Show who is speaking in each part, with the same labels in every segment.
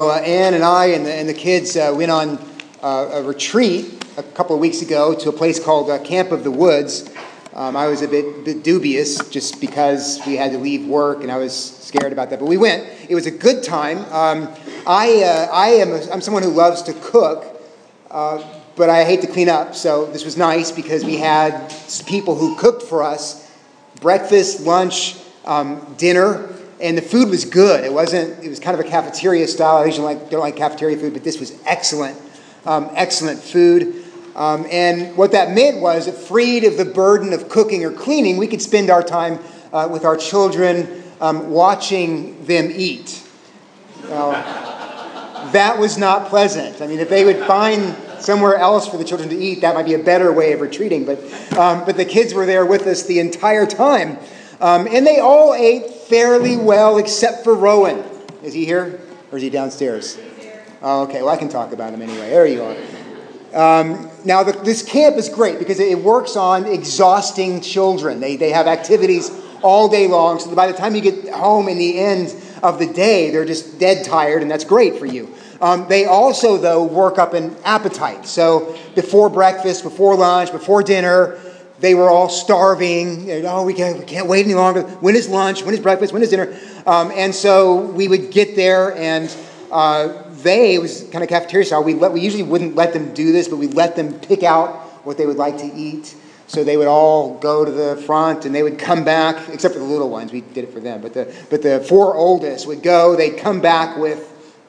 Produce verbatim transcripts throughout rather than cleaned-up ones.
Speaker 1: Uh, Ann and I and the, and the kids uh, went on uh, a retreat a couple of weeks ago to a place called uh, Camp of the Woods. Um, I was a bit, bit dubious just because we had to leave work and I was scared about that. But we went. It was a good time. Um, I uh, I am a, I'm someone who loves to cook, uh, but I hate to clean up. So this was nice because we had people who cooked for us breakfast, lunch, um, dinner. And the food was good. It wasn't, it was kind of a cafeteria style. I usually like, don't like cafeteria food, but this was excellent, um, excellent food. Um, and what that meant was it freed of the burden of cooking or cleaning. We could spend our time uh, with our children um, watching them eat. Now, that was not pleasant. I mean, if they would find somewhere else for the children to eat, that might be a better way of retreating. But, um, but the kids were there with us the entire time. Um, and they all ate fairly well, except for Rowan. Is he here? Or is he downstairs? Oh, okay. Well, I can talk about him anyway. There you are. Um, now, the, this camp is great because it works on exhausting children. They, they have activities all day long. So by the time you get home in the end of the day, they're just dead tired, and that's great for you. Um, they also, though, work up an appetite. So before breakfast, before lunch, before dinner, they were all starving. Oh, we can't, we can't wait any longer. When is lunch? When is breakfast? When is dinner? Um, and so we would get there, and uh, they, it was kind of cafeteria style. We, let, we usually wouldn't let them do this, but we let them pick out what they would like to eat. So they would all go to the front, and they would come back, except for the little ones. We did it for them. But the, but the four oldest would go. They'd come back with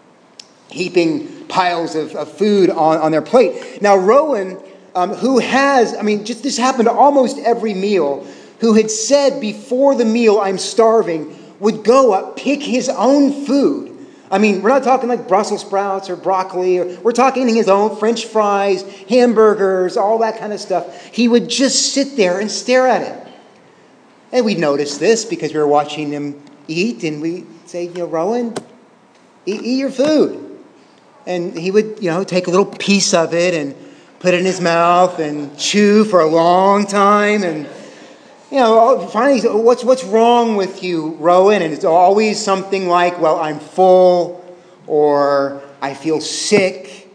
Speaker 1: heaping piles of, of food on, on their plate. Now, Rowan... Um, who has, I mean, just this happened almost every meal, who had said before the meal, I'm starving, would go up, pick his own food. I mean, we're not talking like Brussels sprouts or broccoli. Or, we're talking his own French fries, hamburgers, all that kind of stuff. He would just sit there and stare at it. And we'd notice this because we were watching him eat, and we'd say, you know, Rowan, eat, eat your food. And he would, you know, take a little piece of it and put it in his mouth and chew for a long time. And, you know, finally, what's what's wrong with you, Rowan? And it's always something like, well, I'm full, or I feel sick.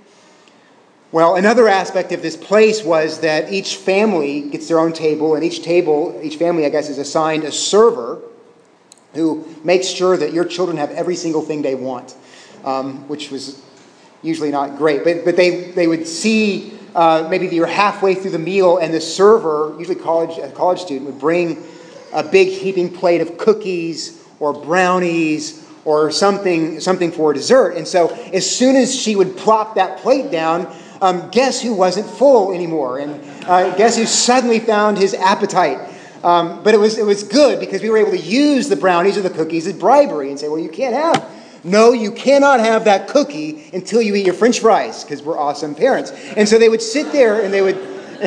Speaker 1: Well, another aspect of this place was that each family gets their own table, and each table, each family, I guess, is assigned a server who makes sure that your children have every single thing they want, um, which was usually not great. But but they, they would see... Uh, maybe you're halfway through the meal, and the server, usually college a college student, would bring a big heaping plate of cookies or brownies or something something for dessert. And so as soon as she would plop that plate down, um, guess who wasn't full anymore? And uh, guess who suddenly found his appetite? Um, but it was it was good because we were able to use the brownies or the cookies as bribery and say, well, you can't have No, you cannot have that cookie until you eat your French fries, because we're awesome parents. And so they would sit there, and they would,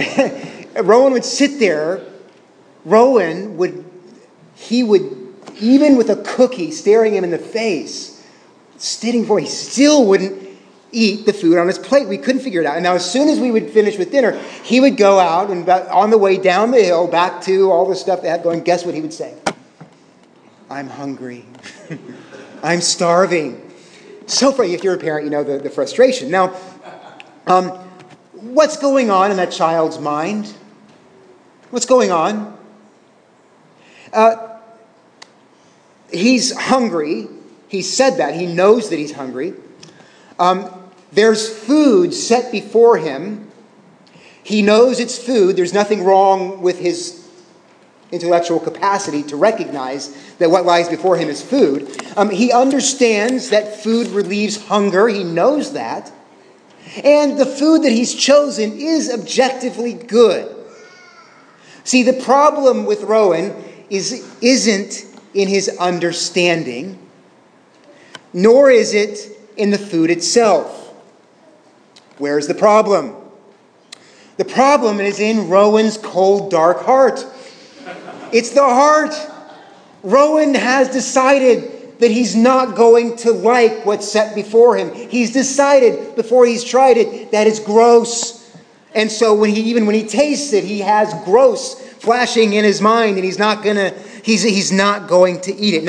Speaker 1: Rowan would sit there. Rowan would, he would, even with a cookie staring him in the face, sitting for, he still wouldn't eat the food on his plate. We couldn't figure it out. And now as soon as we would finish with dinner, he would go out, and on the way down the hill, back to all the stuff they had going, guess what he would say? I'm hungry. I'm starving. So funny. If you're a parent, you know the, the frustration. Now, um, what's going on in that child's mind? What's going on? Uh, he's hungry. He said that. He knows that he's hungry. Um, there's food set before him. He knows it's food. There's nothing wrong with his intellectual capacity to recognize that what lies before him is food. Um, he understands that food relieves hunger. He knows that. And the food that he's chosen is objectively good. See, the problem with Rowan is, isn't in his understanding, nor is it in the food itself. Where's the problem? The problem is in Rowan's cold, dark heart. It's the heart. Rowan has decided that he's not going to like what's set before him. He's decided before he's tried it that it's gross. And so when he even when he tastes it, he has gross flashing in his mind, and he's not gonna he's he's not going to eat it. Now,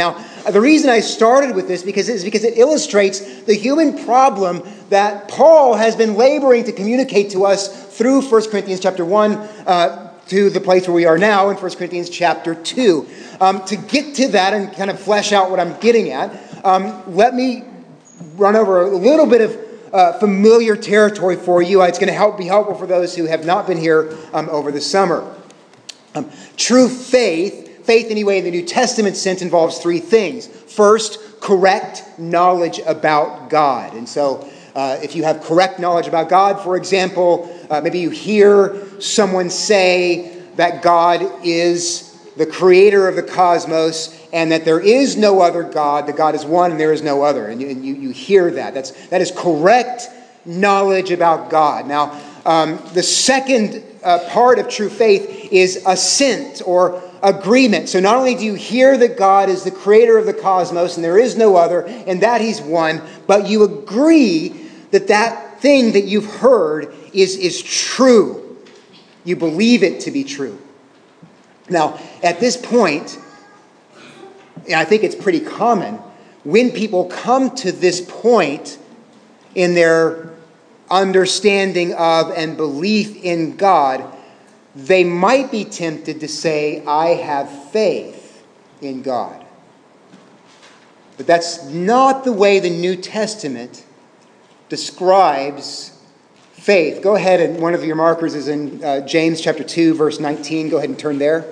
Speaker 1: Uh, the reason I started with this because is because it illustrates the human problem that Paul has been laboring to communicate to us through First Corinthians chapter one uh, to the place where we are now in First Corinthians chapter two. Um, to get to that and kind of flesh out what I'm getting at, um, let me run over a little bit of uh, familiar territory for you. It's going to help be helpful for those who have not been here um, over the summer. Um, true faith, faith anyway in the New Testament sense, involves three things. First, correct knowledge about God. And so uh, if you have correct knowledge about God, for example, uh, maybe you hear someone say that God is the creator of the cosmos, and that there is no other God, that God is one and there is no other. And you, and you, you hear that. That's, that is correct knowledge about God. Now, um, the second uh, part of true faith is assent or agreement. So not only do you hear that God is the creator of the cosmos and there is no other, and that he's one, but you agree that that thing that you've heard is, is true. You believe it to be true. Now, at this point, and I think it's pretty common, when people come to this point in their understanding of and belief in God, they might be tempted to say, I have faith in God. But that's not the way the New Testament describes faith. Go ahead, and one of your markers is in uh, James chapter two, verse nineteen. Go ahead and turn there.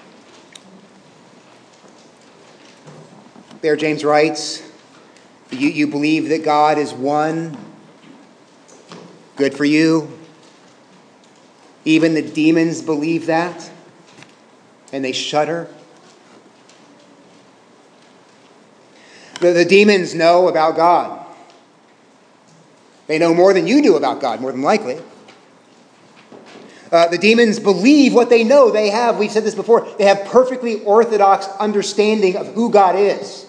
Speaker 1: There, James writes, you, you believe that God is one. Good for you. Even the demons believe that, and they shudder. The, the demons know about God. They know more than you do about God, more than likely. Uh, the demons believe what they know. They have, we've said this before, they have perfectly orthodox understanding of who God is.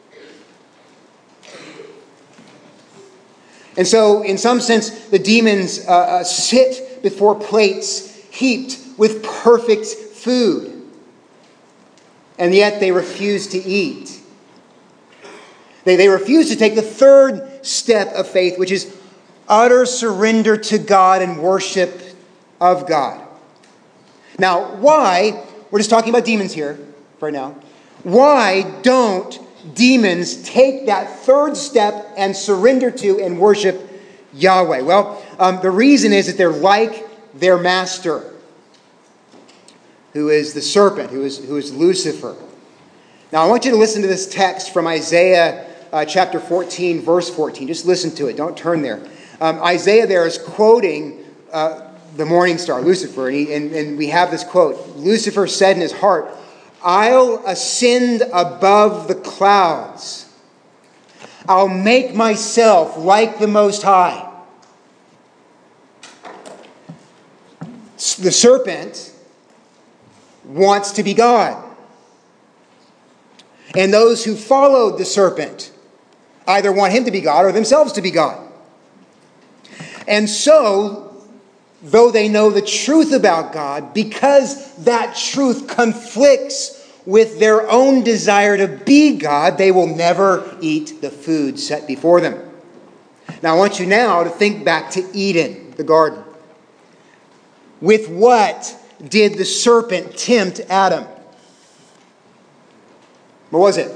Speaker 1: And so, in some sense, the demons uh, uh, sit before plates heaped with perfect food. And yet they refuse to eat. They, they refuse to take the third step of faith, which is utter surrender to God and worship of God. Now, why, we're just talking about demons here right now, why don't demons take that third step and surrender to and worship Yahweh? Well, um, the reason is that they're like their master, who is the serpent, who is, who is Lucifer. Now, I want you to listen to this text from Isaiah uh, chapter fourteen, verse fourteen. Just listen to it. Don't turn there. Um, Isaiah there is quoting uh, the morning star, Lucifer, and, he, and, and we have this quote. Lucifer said in his heart, I'll ascend above the clouds. I'll make myself like the Most High. The serpent wants to be God. And those who followed the serpent either want him to be God or themselves to be God. And so, though they know the truth about God, because that truth conflicts with their own desire to be God, they will never eat the food set before them. Now, I want you now to think back to Eden, the garden. With what did the serpent tempt Adam? What was it?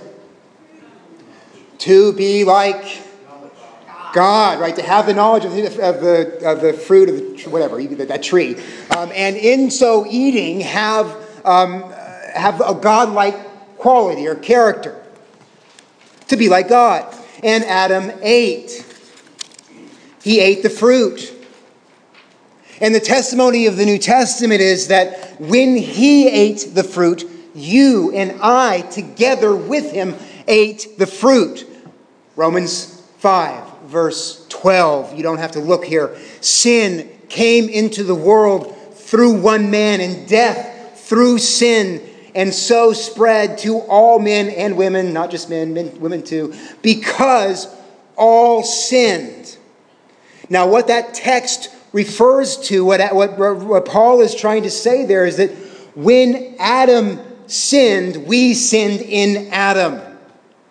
Speaker 1: To be like God, right? To have the knowledge of the of the, of the fruit of the, whatever, that tree. Um, and in so eating, have, um, have a God-like quality or character. To be like God. And Adam ate. He ate the fruit. And the testimony of the New Testament is that when he ate the fruit, you and I together with him ate the fruit. Romans five, verse twelve. You don't have to look here. Sin came into the world through one man, and death through sin, and so spread to all men and women, not just men, men women too, because all sinned. Now, what that text refers to, what, what, what Paul is trying to say there is that when Adam sinned, we sinned in Adam.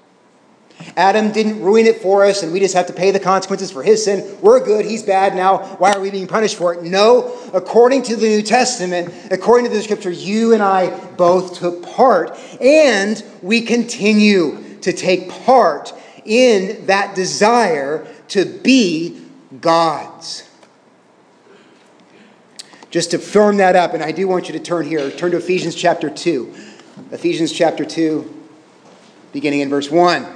Speaker 1: Adam didn't ruin it for us and we just have to pay the consequences for his sin. We're good, he's bad now. Why are we being punished for it? No, according to the New Testament, according to the Scripture, you and I both took part, and we continue to take part in that desire to be God's. Just to firm that up, and I do want you to turn here, turn to Ephesians chapter two. Ephesians chapter two, beginning in verse one.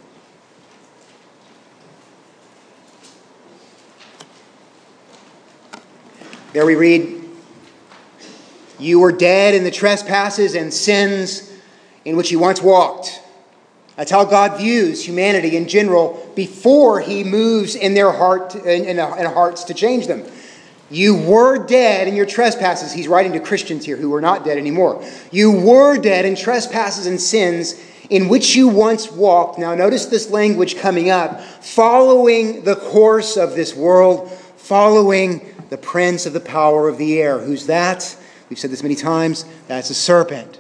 Speaker 1: There we read, "You were dead in the trespasses and sins in which you once walked." That's how God views humanity in general before he moves in their heart in, in, in hearts to change them. You were dead in your trespasses. He's writing to Christians here who are not dead anymore. You were dead in trespasses and sins in which you once walked. Now notice this language coming up. Following the course of this world, following the prince of the power of the air. Who's that? We've said this many times. That's a serpent.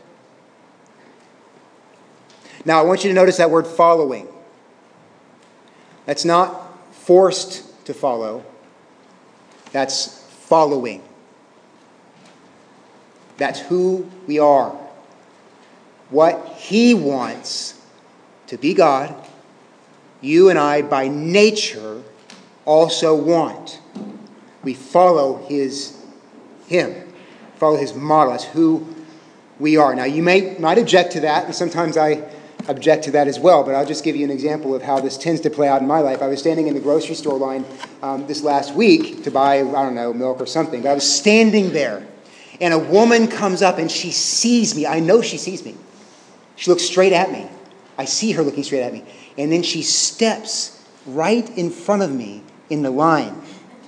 Speaker 1: Now I want you to notice that word following. That's not forced to follow. That's following. That's who we are. What he wants to be God, you and I by nature also want. We follow his him, follow his model. That's who we are. Now you may might object to that, and sometimes I object to that as well, but I'll just give you an example of how this tends to play out in my life. I was standing in the grocery store line um, this last week to buy, I don't know, milk or something, but I was standing there, and a woman comes up and she sees me. I know she sees me. She looks straight at me. I see her looking straight at me. And then she steps right in front of me in the line.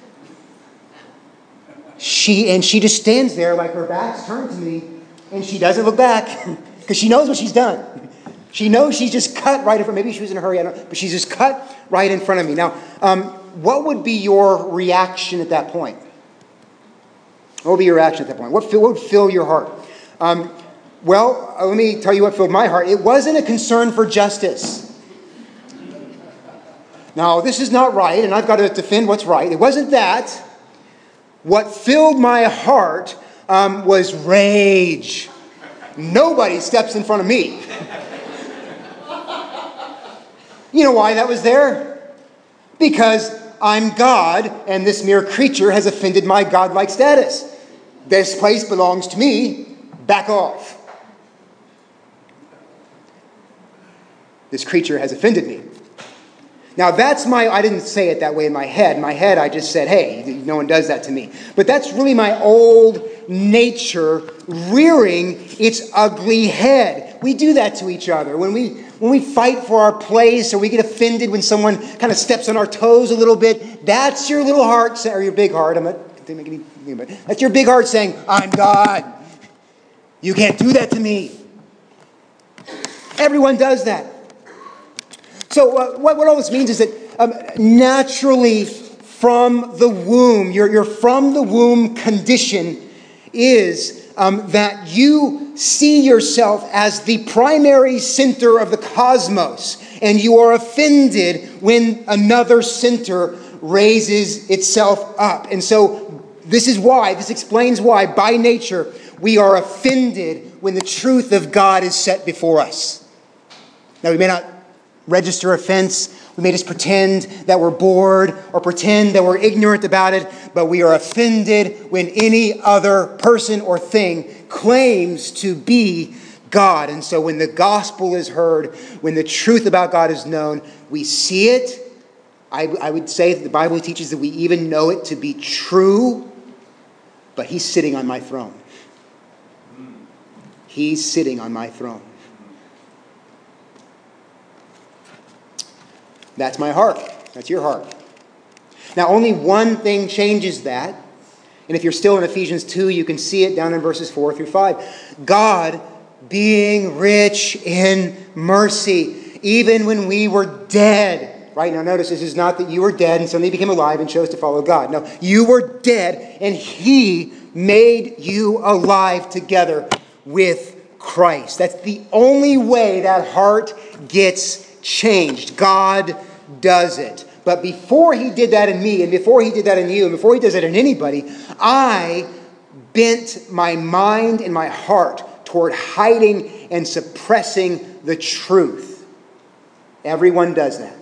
Speaker 1: She and she just stands there like her back's turned to me, and she doesn't look back because she knows what she's done. She knows she's just cut right in front. Maybe she was in a hurry, I don't know, but she's just cut right in front of me. Now, um, what would be your reaction at that point? What would be your reaction at that point? What, what would fill your heart? Um, well, uh, let me tell you what filled my heart. It wasn't a concern for justice. Now, this is not right, and I've got to defend what's right. It wasn't that. What filled my heart um, was rage. Nobody steps in front of me. You know why that was there? Because I'm God, and this mere creature has offended my godlike status. This place belongs to me. Back off. This creature has offended me. Now that's my, I didn't say it that way in my head. In my head I just said, hey, no one does that to me. But that's really my old nature rearing its ugly head. We do that to each other. When we when we fight for our place, or we get offended when someone kind of steps on our toes a little bit, that's your little heart, or your big heart. I'm not making anything, but that's your big heart saying, I'm God. You can't do that to me. Everyone does that. So uh, what, what all this means is that um, naturally from the womb, your, your from the womb condition is um, that you see yourself as the primary center of the cosmos, and you are offended when another center raises itself up. And so this is why, this explains why, by nature, we are offended when the truth of God is set before us. Now, we may not register offense. We may just pretend that we're bored or pretend that we're ignorant about it, but we are offended when any other person or thing claims to be God. And so when the gospel is heard, when the truth about God is known, we see it. I, I would say that the Bible teaches that we even know it to be true, but he's sitting on my throne. He's sitting on my throne. That's my heart. That's your heart. Now, only one thing changes that. And if you're still in Ephesians two, you can see it down in verses four through five. God being rich in mercy, even when we were dead. Right? Now, notice this is not that you were dead and suddenly became alive and chose to follow God. No, you were dead and he made you alive together with Christ. That's the only way that heart gets changed. God does it. But before he did that in me, and before he did that in you, and before he does that in anybody, I bent my mind and my heart toward hiding and suppressing the truth. Everyone does that.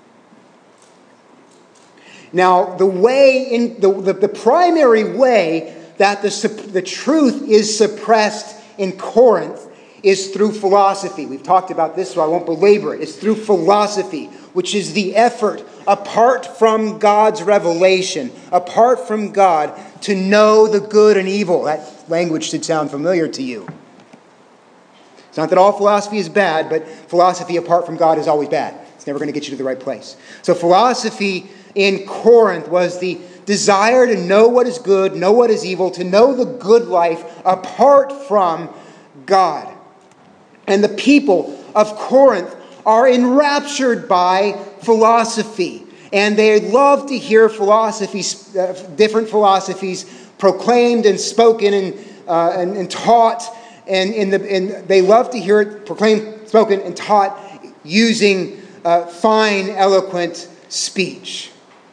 Speaker 1: Now, the way in the, the, the primary way that the, the truth is suppressed in Corinth is through philosophy. We've talked about this, so I won't belabor it. It's through philosophy, which is the effort apart from God's revelation, apart from God, to know the good and evil. That language should sound familiar to you. It's not that all philosophy is bad, but philosophy apart from God is always bad. It's never going to get you to the right place. So philosophy in Corinth was the desire to know what is good, know what is evil, to know the good life apart from God. And the people of Corinth are enraptured by philosophy. And they love to hear philosophies, uh, different philosophies proclaimed and spoken and, uh, and, and taught. And, in the, and they love to hear it proclaimed, spoken, and taught using uh, fine, eloquent speech.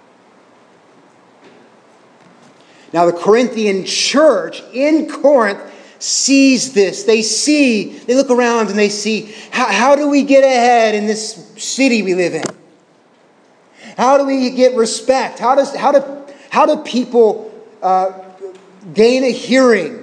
Speaker 1: Now, the Corinthian church in Corinth sees this. They see, they look around and they see, how, how do we get ahead in this city we live in? How do we get respect? How does how do how do people uh, gain a hearing?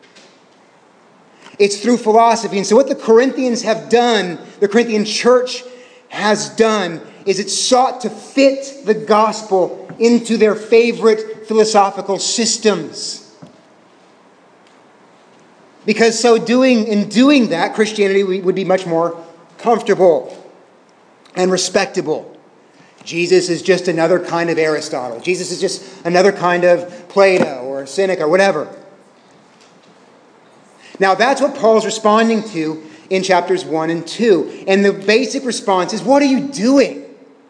Speaker 1: It's through philosophy. And so what the Corinthians have done, the Corinthian church has done, is it sought to fit the gospel into their favorite philosophical systems. Because so doing, in doing that, Christianity would be much more comfortable and respectable. Jesus is just another kind of Aristotle. Jesus is just another kind of Plato or Seneca or whatever. Now that's what Paul's responding to in chapters one and two. And the basic response is, what are you doing?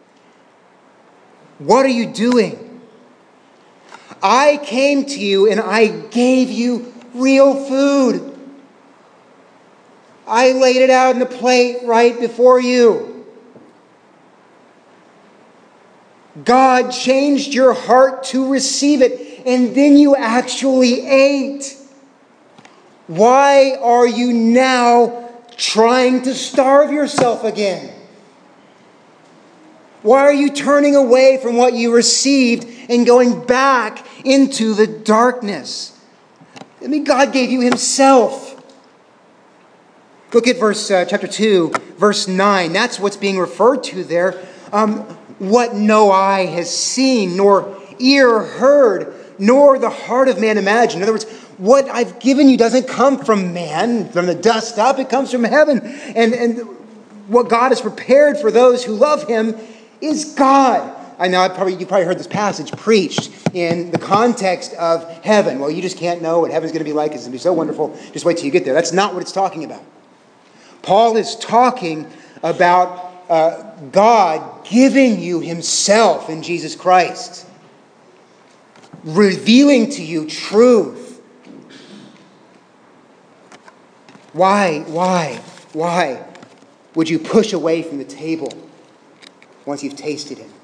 Speaker 1: What are you doing? I came to you and I gave you real food. I laid it out in a plate right before you. God changed your heart to receive it, and then you actually ate. Why are you now trying to starve yourself again? Why are you turning away from what you received and going back into the darkness? I mean, God gave you himself. Look at verse uh, chapter two, verse nine. That's what's being referred to there. Um, what no eye has seen, nor ear heard, nor the heart of man imagined. In other words, what I've given you doesn't come from man, from the dust up. It comes from heaven. And, and what God has prepared for those who love him is God. I know I probably, you probably heard this passage preached in the context of heaven. Well, you just can't know what heaven's going to be like. It's going to be so wonderful. Just wait till you get there. That's not what it's talking about. Paul is talking about uh, God giving you himself in Jesus Christ, revealing to you truth. Why, why, why would you push away from the table once you've tasted him?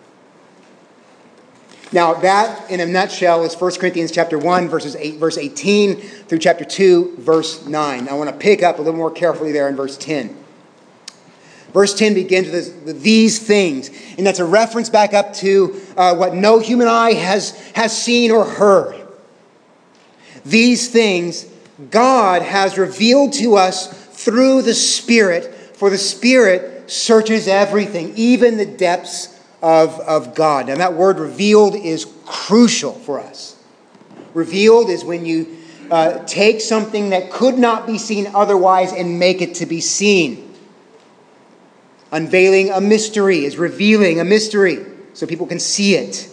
Speaker 1: Now, that, in a nutshell, is First Corinthians chapter one, verses eight, verse eighteen through chapter two, verse nine. I want to pick up a little more carefully there in verse ten. Verse ten begins with, this, with these things, and that's a reference back up to uh, what no human eye has, has seen or heard. These things God has revealed to us through the Spirit, for the Spirit searches everything, even the depths of, of God. Now that word revealed is crucial for us. Revealed is when you uh, take something that could not be seen otherwise and make it to be seen. Unveiling a mystery is revealing a mystery so people can see it.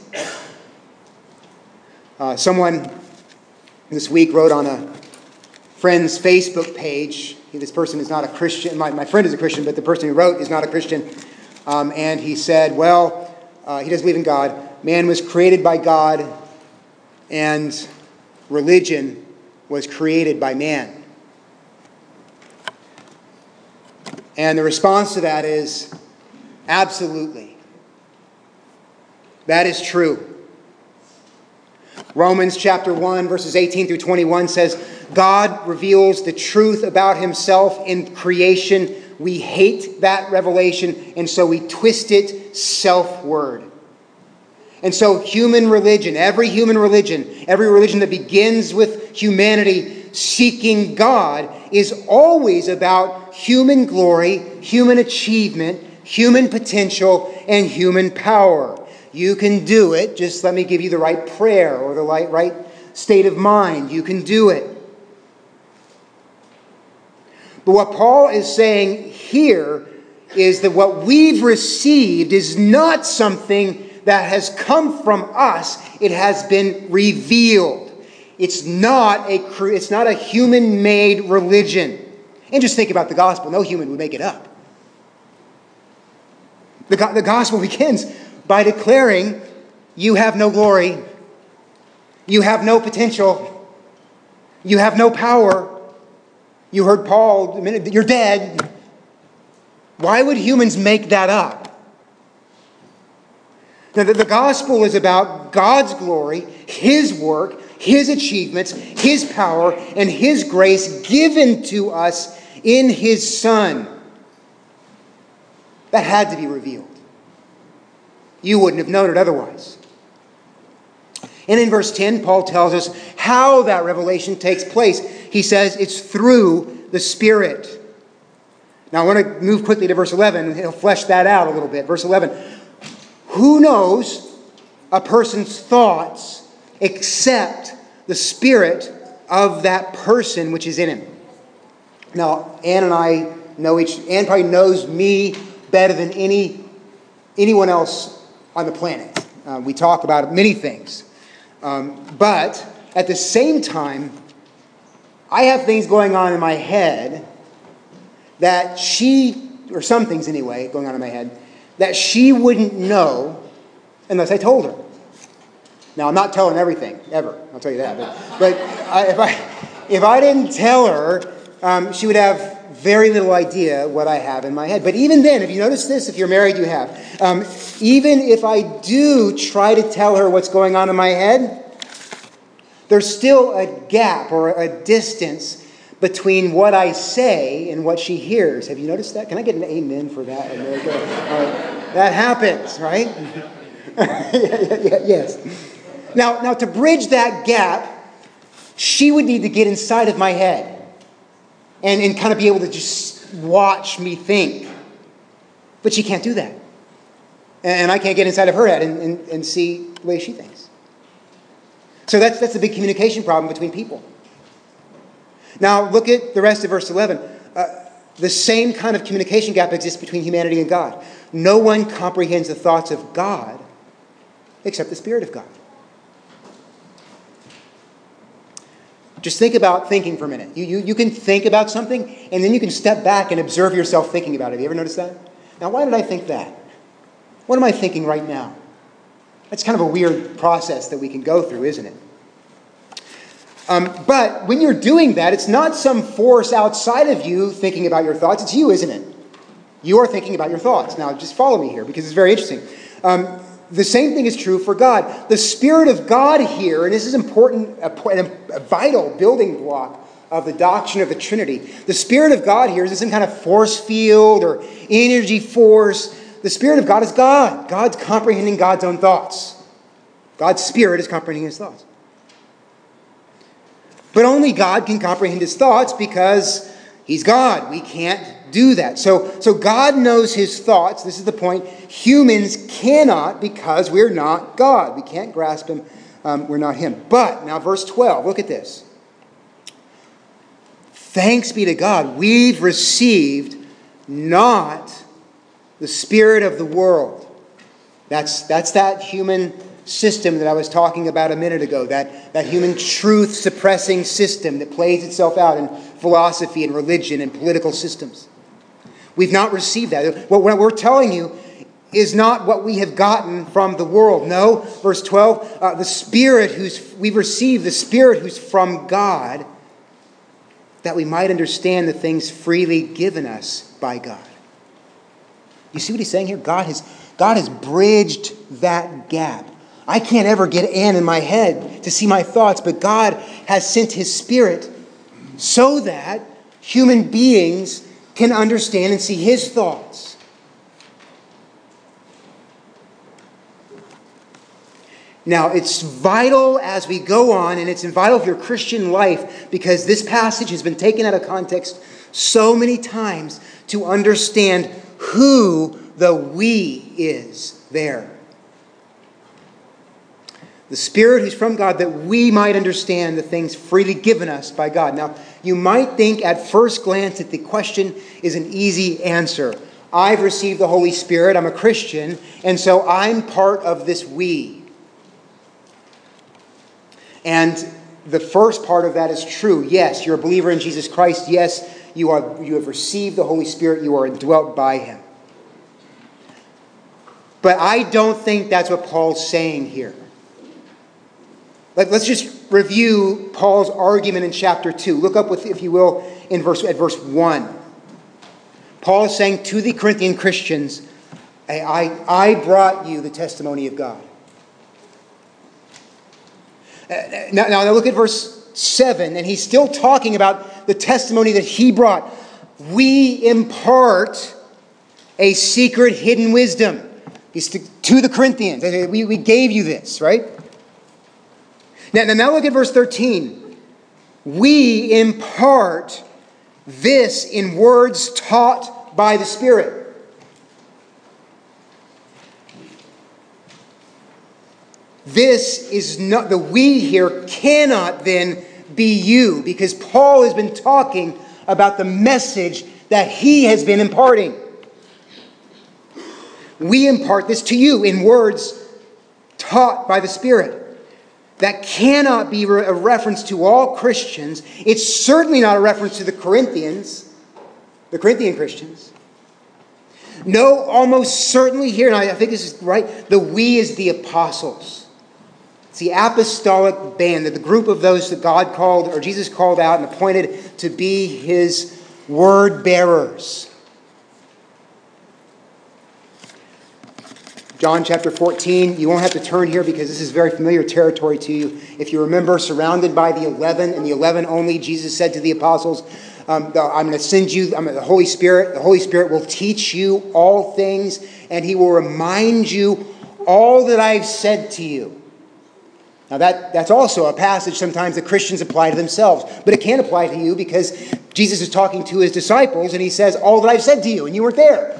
Speaker 1: Uh, someone this week wrote on a friend's Facebook page. This person is not a Christian. My, my friend is a Christian, but the person who wrote is not a Christian. Um, and he said, well, uh, he doesn't believe in God. Man was created by God, and religion was created by man. And the response to that is, Absolutely. That is true. Romans chapter one, verses eighteen through twenty-one says, God reveals the truth about himself in creation. We hate that revelation, and so we twist it self-word. And so human religion, every human religion, every religion that begins with humanity seeking God is always about human glory, human achievement, human potential, and human power. You can do it. Just let me give you the right prayer or the right, right state of mind. You can do it. But what Paul is saying here is that what we've received is not something that has come from us. It has been revealed. It's not a, it's not a human-made religion. And just think about the gospel. No human would make it up. The, the gospel begins by declaring, you have no glory, you have no potential, you have no power. You heard Paul a minute, you're dead. Why would humans make that up? Now, the, the gospel is about God's glory, his work, his achievements, his power, and his grace given to us in his Son. That had to be revealed. You wouldn't have known it otherwise. And in verse ten, Paul tells us how that revelation takes place. He says it's through the Spirit. Now I want to move quickly to verse eleven, and he'll flesh that out a little bit. Verse eleven. Who knows a person's thoughts except the spirit of that person which is in him? Now, Ann and I know each, Ann probably knows me better than any anyone else on the planet. Uh, we talk about many things. Um, but at the same time, I have things going on in my head that she, or some things anyway, going on in my head, that she wouldn't know unless I told her. Now, I'm not telling everything, ever. I'll tell you that. But, but I, if I if I didn't tell her, um, she would have very little idea what I have in my head. But even then, if you notice this, if you're married, you have. Um, even if I do try to tell her what's going on in my head, there's still a gap or a distance between what I say and what she hears. Have you noticed that? Can I get an amen for that? There we go. All right. That happens, right? yeah, yeah, yeah, yes. Now, now, to bridge that gap, she would need to get inside of my head and, and kind of be able to just watch me think. But she can't do that. And I can't get inside of her head and, and, and see the way she thinks. So that's, that's a big communication problem between people. Now, look at the rest of verse eleven. Uh, the same kind of communication gap exists between humanity and God. No one comprehends the thoughts of God except the Spirit of God. Just think about thinking for a minute. You, you, you can think about something, and then you can step back and observe yourself thinking about it. Have you ever noticed that? Now, why did I think that? What am I thinking right now? That's kind of a weird process that we can go through, isn't it? Um, but when you're doing that, it's not some force outside of you thinking about your thoughts. It's you, isn't it? You are thinking about your thoughts. Now, just follow me here because it's very interesting. Um, the same thing is true for God. The Spirit of God here, and this is important, a, a, a vital building block of the doctrine of the Trinity. The Spirit of God here is some kind of force field or energy force. The Spirit of God is God. God's comprehending God's own thoughts. God's Spirit is comprehending his thoughts. But only God can comprehend his thoughts because he's God. We can't do that. So, so God knows his thoughts. This is the point. Humans cannot because we're not God. We can't grasp him. Um, we're not him. But, now verse twelve, look at this. Thanks be to God, we've received not the spirit of the world. That's, that's that human system that I was talking about a minute ago, that, that human truth-suppressing system that plays itself out in philosophy and religion and political systems. We've not received that. What we're telling you is not what we have gotten from the world. No, verse twelve, uh, the Spirit who's, we've received the Spirit who's from God, that we might understand the things freely given us by God. You see what he's saying here? God has, God has bridged that gap. I can't ever get Ann in my head to see my thoughts, but God has sent his Spirit so that human beings can understand and see his thoughts. Now, it's vital as we go on, and it's vital for your Christian life, because this passage has been taken out of context so many times, to understand who the we is there. The Spirit who's from God, that we might understand the things freely given us by God. Now, you might think at first glance that the question is an easy answer. I've received the Holy Spirit, I'm a Christian, and so I'm part of this we. And the first part of that is true. Yes, you're a believer in Jesus Christ. Yes, you are. You have received the Holy Spirit. You are indwelt by him. But I don't think that's what Paul's saying here. Let's just review Paul's argument in chapter two. Look up, with, if you will, in verse at verse one. Paul is saying to the Corinthian Christians, I, I, I brought you the testimony of God. Now, now look at verse seven, and he's still talking about the testimony that he brought. We impart a secret hidden wisdom. He's to, to the Corinthians. We, we gave you this, right? Now, now, now look at verse thirteen. We impart this in words taught by the Spirit. This is not, the we here cannot then be you, because Paul has been talking about the message that he has been imparting. We impart this to you in words taught by the Spirit. That cannot be a reference to all Christians. It's certainly not a reference to the Corinthians, the Corinthian Christians. No, almost certainly here, and I think this is right, the we is the apostles. It's the apostolic band, the group of those that God called, or Jesus called out and appointed to be his word bearers. John chapter fourteen, you won't have to turn here because this is very familiar territory to you. If you remember, surrounded by the eleven, and the eleven only, Jesus said to the apostles, um, I'm going to send you I'm the Holy Spirit. The Holy Spirit will teach you all things, and he will remind you all that I've said to you. Now that, that's also a passage sometimes that Christians apply to themselves, but it can't apply to you because Jesus is talking to his disciples, and he says, all that I've said to you, and you weren't there.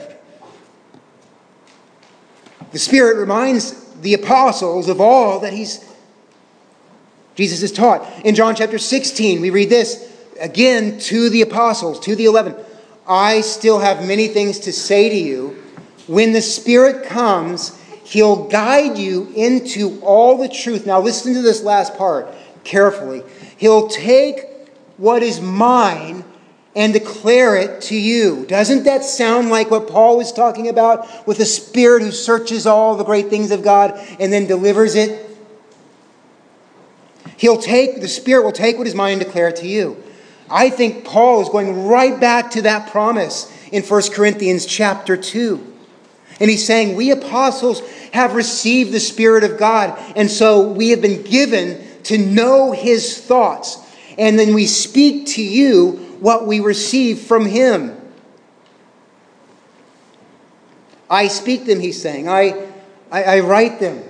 Speaker 1: The Spirit reminds the apostles of all that he's, Jesus has taught. In John chapter sixteen, we read this, again to the apostles, to the eleven. I still have many things to say to you. When the Spirit comes, he'll guide you into all the truth. Now listen to this last part carefully. He'll take what is mine and declare it to you. Doesn't that sound like what Paul was talking about with the Spirit who searches all the great things of God and then delivers it? He'll take, the Spirit will take what is mine and declare it to you. I think Paul is going right back to that promise in First Corinthians chapter two. And he's saying, we apostles have received the Spirit of God, and so we have been given to know his thoughts. And then we speak to you what we receive from him. I speak them, he's saying. I, I, I write them.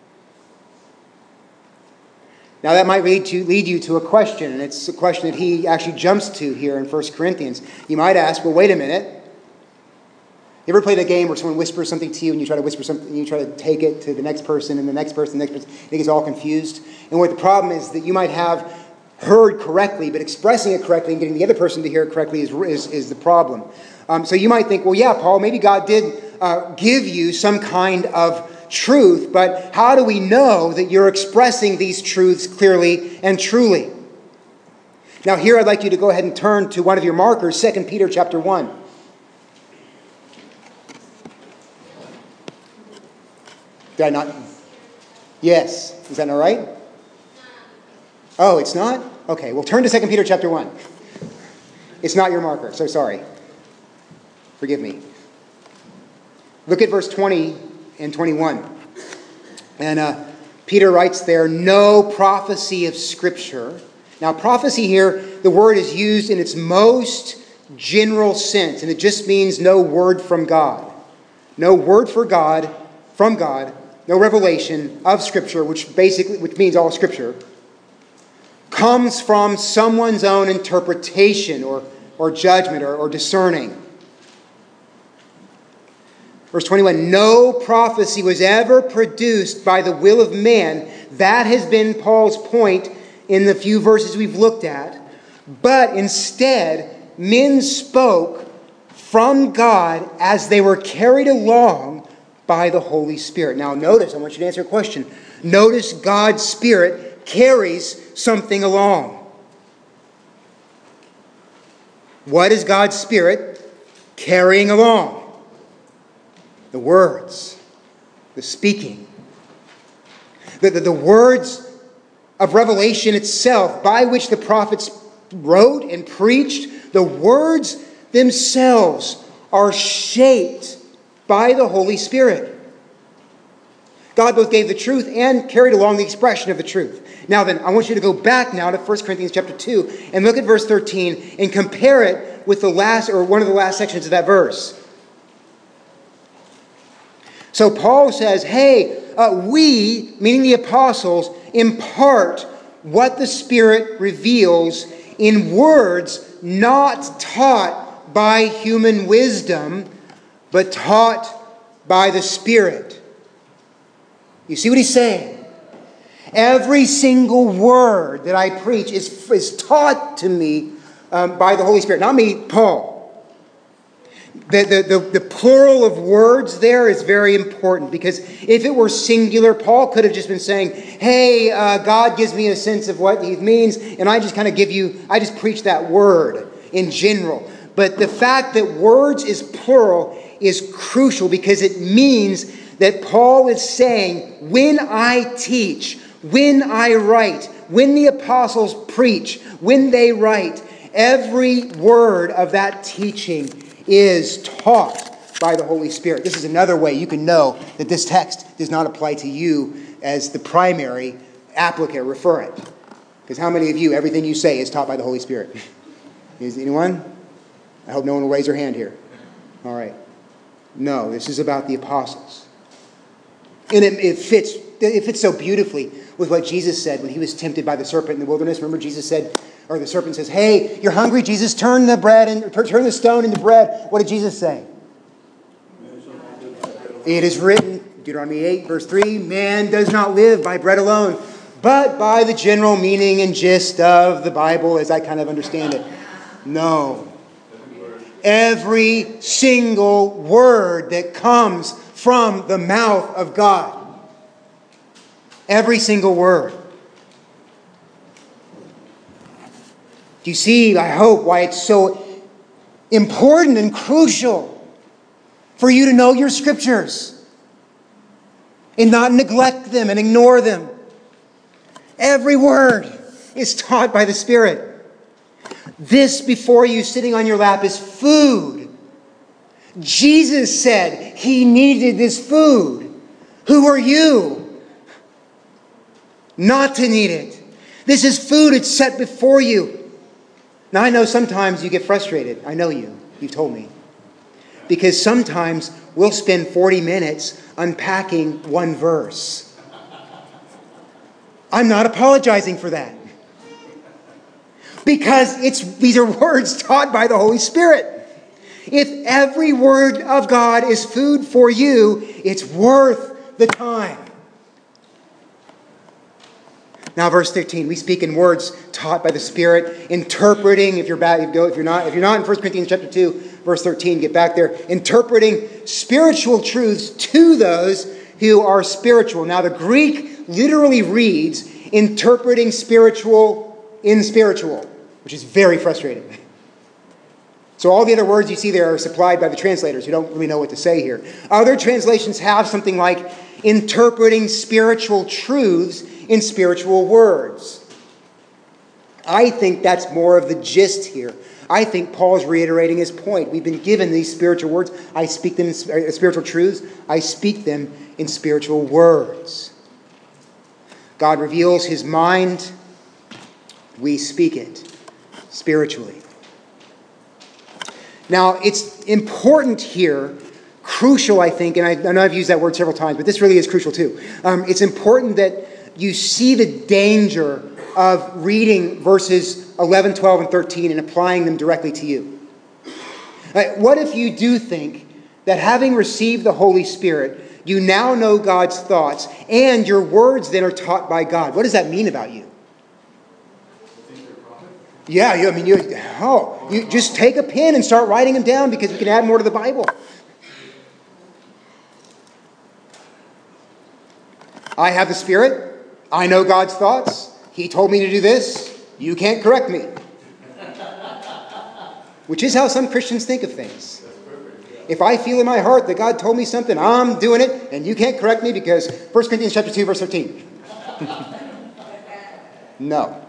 Speaker 1: Now that might lead, to, lead you to a question, and it's a question that he actually jumps to here in First Corinthians. You might ask, well, wait a minute. You ever played a game where someone whispers something to you and you try to whisper something and you try to take it to the next person and the next person, the next person, I think it's all confused. And what the problem is that you might have heard correctly, but expressing it correctly and getting the other person to hear it correctly is, is, is the problem. Um, so you might think, well, yeah, Paul, maybe God did uh, give you some kind of truth, but how do we know that you're expressing these truths clearly and truly? Now here I'd like you to go ahead and turn to one of your markers, Second Peter chapter one. Did I not? Yes. Is that all right? Oh, it's not? Okay, well turn to Second Peter chapter one. It's not your marker, so sorry. Forgive me. Look at verse twenty and twenty-one. And uh, Peter writes there, no prophecy of Scripture. Now, prophecy here, the word is used in its most general sense, and it just means no word from God. No word for God, from God, no revelation of Scripture, which basically, which means all Scripture, comes from someone's own interpretation or, or judgment or, or discerning. Verse twenty-one, no prophecy was ever produced by the will of man. That has been Paul's point in the few verses we've looked at. But instead, men spoke from God as they were carried along by the Holy Spirit. Now notice, I want you to answer a question. Notice God's Spirit carries something along. What is God's Spirit carrying along? The words, the speaking. The, the, the words of revelation itself by which the prophets wrote and preached, the words themselves are shaped by the Holy Spirit. God both gave the truth and carried along the expression of the truth. Now then, I want you to go back now to First Corinthians chapter two and look at verse thirteen and compare it with the last, or one of the last sections of that verse. So Paul says, hey, uh, we, meaning the apostles, impart what the Spirit reveals in words not taught by human wisdom, but taught by the Spirit. You see what he's saying? Every single word that I preach is, is taught to me um, by the Holy Spirit. Not me, Paul. The, the, the, the plural of words there is very important, because if it were singular, Paul could have just been saying, hey, uh, God gives me a sense of what he means, and I just kind of give you, I just preach that word in general. But the fact that words is plural is crucial, because it means that Paul is saying, when I teach, when I write, when the apostles preach, when they write, every word of that teaching is taught by the Holy Spirit. This is another way you can know that this text does not apply to you as the primary applicant, referent. Because how many of you, everything you say is taught by the Holy Spirit? Is anyone? I hope no one will raise their hand here. All right. No, this is about the apostles. And it, it fits it fits so beautifully with what Jesus said when he was tempted by the serpent in the wilderness. Remember, Jesus said, or the serpent says, hey, you're hungry, Jesus, turn the bread and turn the stone into bread. What did Jesus say? It is written, Deuteronomy eight, verse three, man does not live by bread alone, but by the general meaning and gist of the Bible as I kind of understand it. No. Every single word that comes from the mouth of God. Every single word. Do you see, I hope, why it's so important and crucial for you to know your Scriptures and not neglect them and ignore them? Every word is taught by the Spirit. This before you sitting on your lap is food. Jesus said he needed this food. Who are you not to need it? This is food. It's set before you. Now, I know sometimes you get frustrated. I know you. You've told me. Because sometimes we'll spend forty minutes unpacking one verse. I'm not apologizing for that. Because it's these are words taught by the Holy Spirit. If every word of God is food for you, it's worth the time. Now, verse thirteen, we speak in words taught by the Spirit, interpreting. If you're back, if you're not, if you're not in First Corinthians chapter two, verse thirteen, get back there. Interpreting spiritual truths to those who are spiritual. Now, the Greek literally reads interpreting spiritual in spiritual, which is very frustrating. So all the other words you see there are supplied by the translators who don't really know what to say here. Other translations have something like interpreting spiritual truths in spiritual words. I think that's more of the gist here. I think Paul is reiterating his point. We've been given these spiritual words. I speak them in uh, spiritual truths. I speak them in spiritual words. God reveals his mind. We speak it spiritually. Now, it's important here, crucial, I think, and I, I know I've used that word several times, but this really is crucial too. Um, it's important that you see the danger of reading verses eleven, twelve, and thirteen and applying them directly to you. Uh, what if you do think that having received the Holy Spirit, you now know God's thoughts, and your words then are taught by God? What does that mean about you? Yeah, I mean, you, oh, you just take a pen and start writing them down because we can add more to the Bible. I have the Spirit. I know God's thoughts. He told me to do this. You can't correct me. Which is how some Christians think of things. If I feel in my heart that God told me something, I'm doing it, and you can't correct me because First Corinthians chapter two, verse thirteen. No.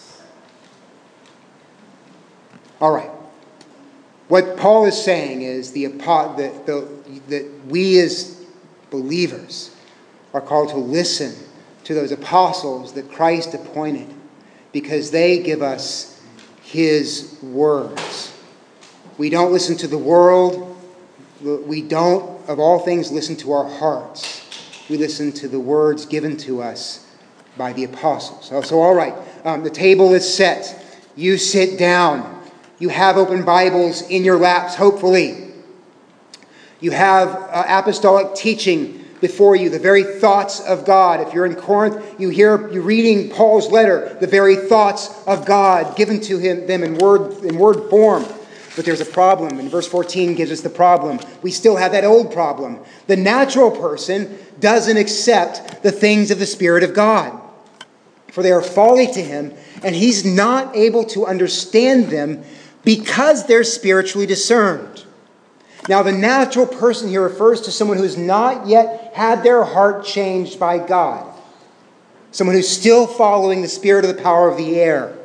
Speaker 1: All right. What Paul is saying is the, that, the, that we as believers are called to listen to those apostles that Christ appointed because they give us his words. We don't listen to the world. We don't, of all things, listen to our hearts. We listen to the words given to us by the apostles. So, so all right, um, the table is set. You sit down. You have open Bibles in your laps, hopefully. You have uh, apostolic teaching before you, the very thoughts of God. If you're in Corinth, you hear you reading Paul's letter, the very thoughts of God given to him them in word in word form. But there's a problem, and verse fourteen gives us the problem. We still have that old problem. The natural person doesn't accept the things of the Spirit of God, for they are folly to him, and he's not able to understand them because they're spiritually discerned. Now, the natural person here refers to someone who has not yet had their heart changed by God. Someone who's still following the spirit of the power of the air.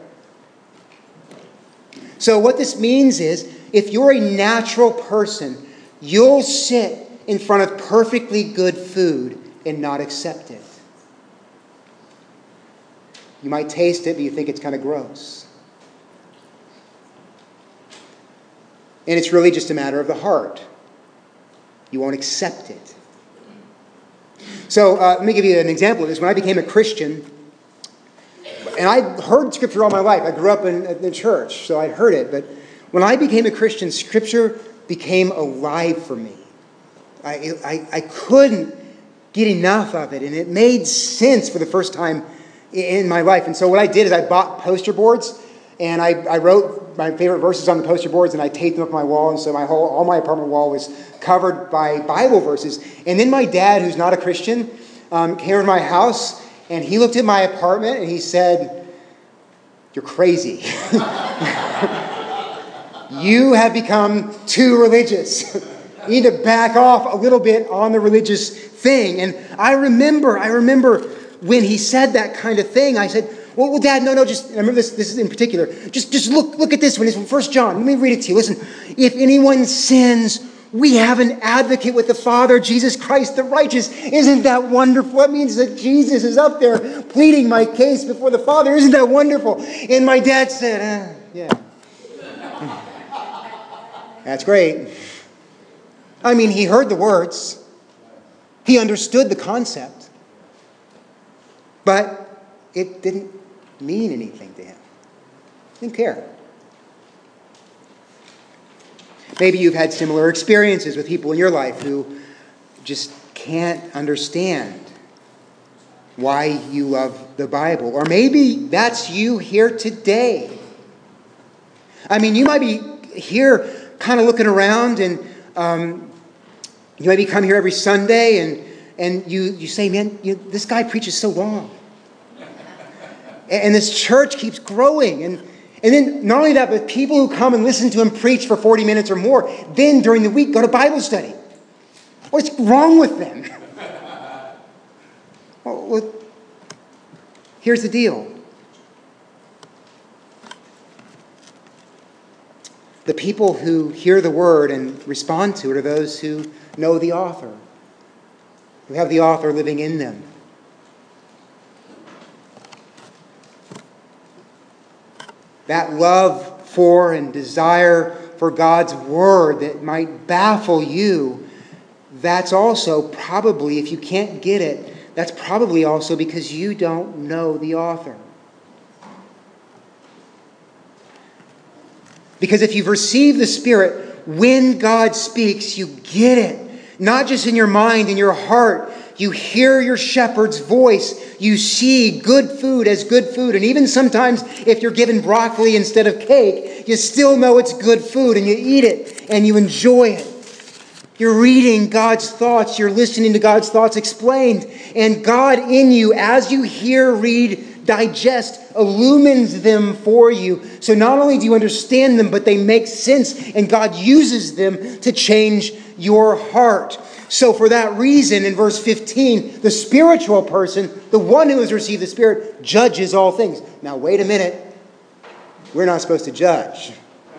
Speaker 1: So what this means is, if you're a natural person, you'll sit in front of perfectly good food and not accept it. You might taste it, but you think it's kind of gross. And it's really just a matter of the heart. You won't accept it. So uh, let me give you an example of this. When I became a Christian, and I heard Scripture all my life. I grew up in, in church, so I'd heard it. But when I became a Christian, Scripture became alive for me. I, I, I couldn't get enough of it, and it made sense for the first time in my life. And so what I did is I bought poster boards, and I, I wrote my favorite verses on the poster boards, and I taped them up on my wall. And so my whole, all my apartment wall was covered by Bible verses. And then my dad, who's not a Christian, um, came to my house, and he looked at my apartment, and he said, "You're crazy. You have become too religious. You need to back off a little bit on the religious thing." And I remember, I remember when he said that kind of thing, I said, Well, well, Dad, no, no, just, I remember this, this is in particular. Just, just look, look at this one. It's from First John. Let me read it to you. Listen, if anyone sins, we have an advocate with the Father, Jesus Christ the righteous. Isn't that wonderful? That means that Jesus is up there pleading my case before the Father. Isn't that wonderful? And my dad said, eh, yeah. That's great. I mean, he heard the words. He understood the concept. But it didn't mean anything to him. He didn't care. Maybe you've had similar experiences with people in your life who just can't understand why you love the Bible. Or maybe that's you here today. I mean, you might be here kind of looking around, and um, you maybe come here every Sunday, and, and you, you say, man, you, this guy preaches so long. And this church keeps growing. And, and then not only that, but people who come and listen to him preach for forty minutes or more, then during the week go to Bible study. What's wrong with them? Well, well, here's the deal. The people who hear the word and respond to it are those who know the author, who have the author living in them. That love for and desire for God's word that might baffle you, that's also probably, if you can't get it, that's probably also because you don't know the author. Because if you've received the Spirit, when God speaks, you get it. Not just in your mind, in your heart. You hear your shepherd's voice. You see good food as good food. And even sometimes if you're given broccoli instead of cake, you still know it's good food and you eat it and you enjoy it. You're reading God's thoughts. You're listening to God's thoughts explained. And God in you, as you hear, read, digest, illumines them for you. So not only do you understand them, but they make sense. And God uses them to change your heart. So for that reason, in verse fifteen, the spiritual person, the one who has received the Spirit, judges all things. Now wait a minute. We're not supposed to judge.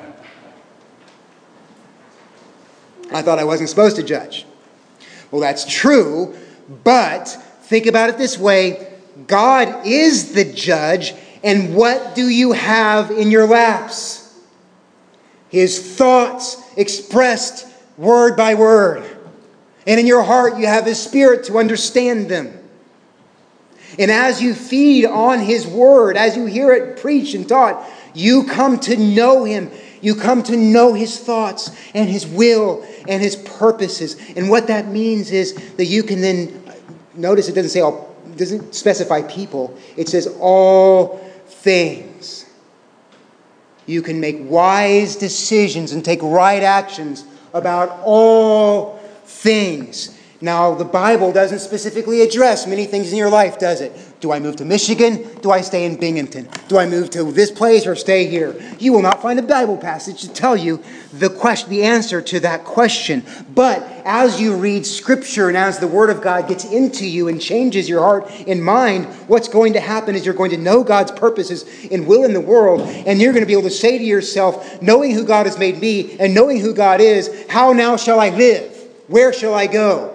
Speaker 1: I thought I wasn't supposed to judge. Well, that's true, but think about it this way. God is the judge, and what do you have in your laps? His thoughts expressed word by word. And in your heart you have His Spirit to understand them. And as you feed on His word, as you hear it preached and taught, you come to know Him. You come to know His thoughts and His will and His purposes. And what that means is that you can then, notice it doesn't say all, it doesn't specify people. It says all things. You can make wise decisions and take right actions about all things. Now, the Bible doesn't specifically address many things in your life, does it? Do I move to Michigan? Do I stay in Binghamton? Do I move to this place or stay here? You will not find a Bible passage to tell you the question, the answer to that question. But as you read Scripture and as the Word of God gets into you and changes your heart and mind, what's going to happen is you're going to know God's purposes and will in the world, and you're going to be able to say to yourself, knowing who God has made me and knowing who God is, how now shall I live? Where shall I go?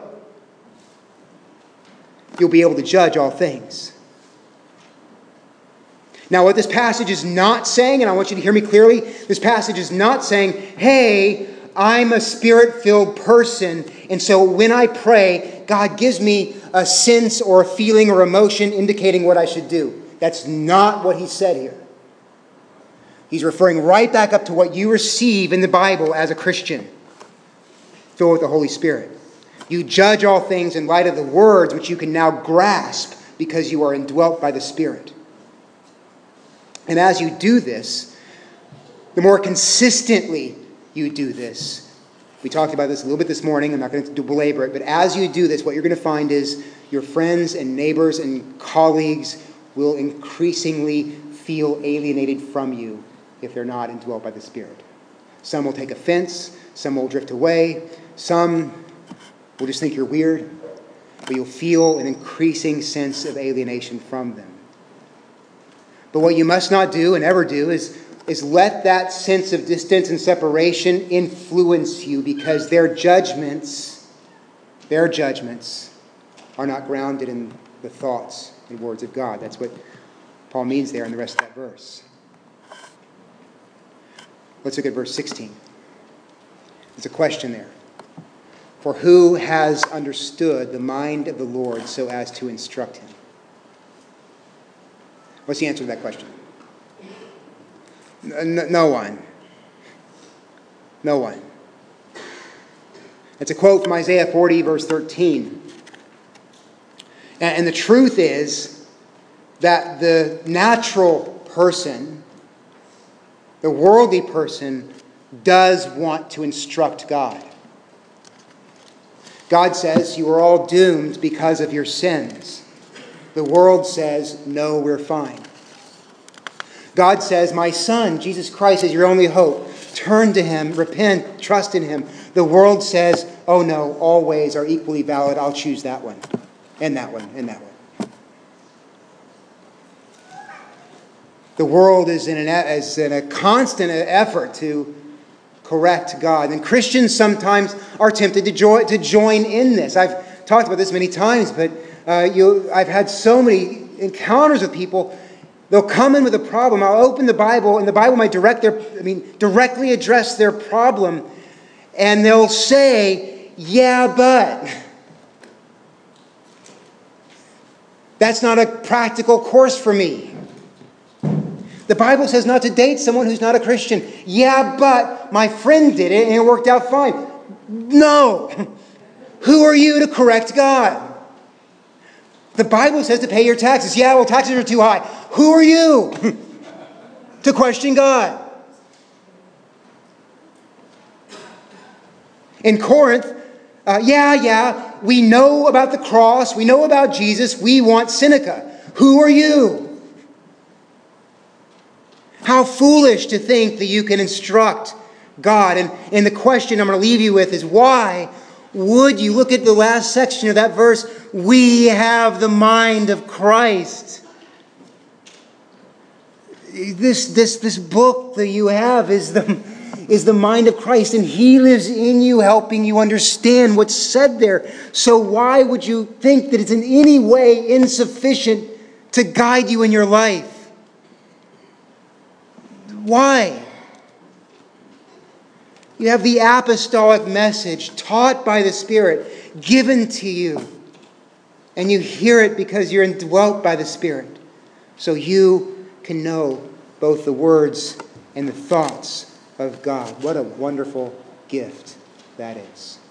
Speaker 1: You'll be able to judge all things. Now, what this passage is not saying, and I want you to hear me clearly, this passage is not saying, hey, I'm a Spirit-filled person, and so when I pray, God gives me a sense or a feeling or emotion indicating what I should do. That's not what he said here. He's referring right back up to what you receive in the Bible as a Christian, filled with the Holy Spirit. You judge all things in light of the words which you can now grasp because you are indwelt by the Spirit. And as you do this, the more consistently you do this, we talked about this a little bit this morning, I'm not going to belabor it, but as you do this, what you're going to find is your friends and neighbors and colleagues will increasingly feel alienated from you if they're not indwelt by the Spirit. Some will take offense, some will drift away, some will just think you're weird, but you'll feel an increasing sense of alienation from them. But what you must not do and ever do is, is let that sense of distance and separation influence you, because their judgments, their judgments are not grounded in the thoughts and words of God. That's what Paul means there in the rest of that verse. Let's look at verse sixteen. There's a question there. For who has understood the mind of the Lord so as to instruct him? What's the answer to that question? No, no one. No one. It's a quote from Isaiah forty, verse thirteen. And the truth is that the natural person, the worldly person, does want to instruct God. God says you are all doomed because of your sins. The world says, no, we're fine. God says, my son, Jesus Christ, is your only hope. Turn to him, repent, trust in him. The world says, oh no, all ways are equally valid. I'll choose that one, and that one, and that one. The world is in, an, is in a constant effort to correct God. And Christians sometimes are tempted to, jo- to join in this. I've talked about this many times, but uh, you, I've had so many encounters with people. They'll come in with a problem. I'll open the Bible, and the Bible might direct their, I mean, directly address their problem, and they'll say, "Yeah, but that's not a practical course for me. The Bible says not to date someone who's not a Christian." "Yeah, but my friend did it and it worked out fine." No. Who are you to correct God? The Bible says to pay your taxes. "Yeah, well, taxes are too high." Who are you to question God? In Corinth, uh, yeah, yeah, we know about the cross. We know about Jesus. We want Seneca. Who are you? How foolish to think that you can instruct God. And, and the question I'm going to leave you with is, why would you, look at the last section of that verse, we have the mind of Christ. This, this, this book that you have is the, is the mind of Christ, and He lives in you, helping you understand what's said there. So why would you think that it's in any way insufficient to guide you in your life? Why? You have the apostolic message taught by the Spirit, given to you. And you hear it because you're indwelt by the Spirit. So you can know both the words and the thoughts of God. What a wonderful gift that is.